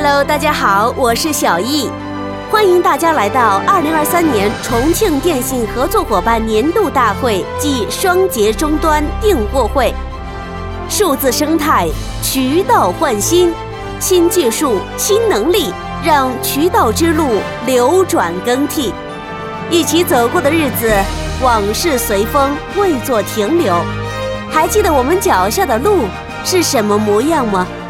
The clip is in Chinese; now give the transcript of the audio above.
Hello， 大家好，我是小易，欢迎大家来到2023年重庆电信合作伙伴年度大会暨双节终端订货会。数字生态，渠道焕新，新技术、新能力，让渠道之路流转更替。一起走过的日子，往事随风，未作停留。还记得我们脚下的路是什么模样吗？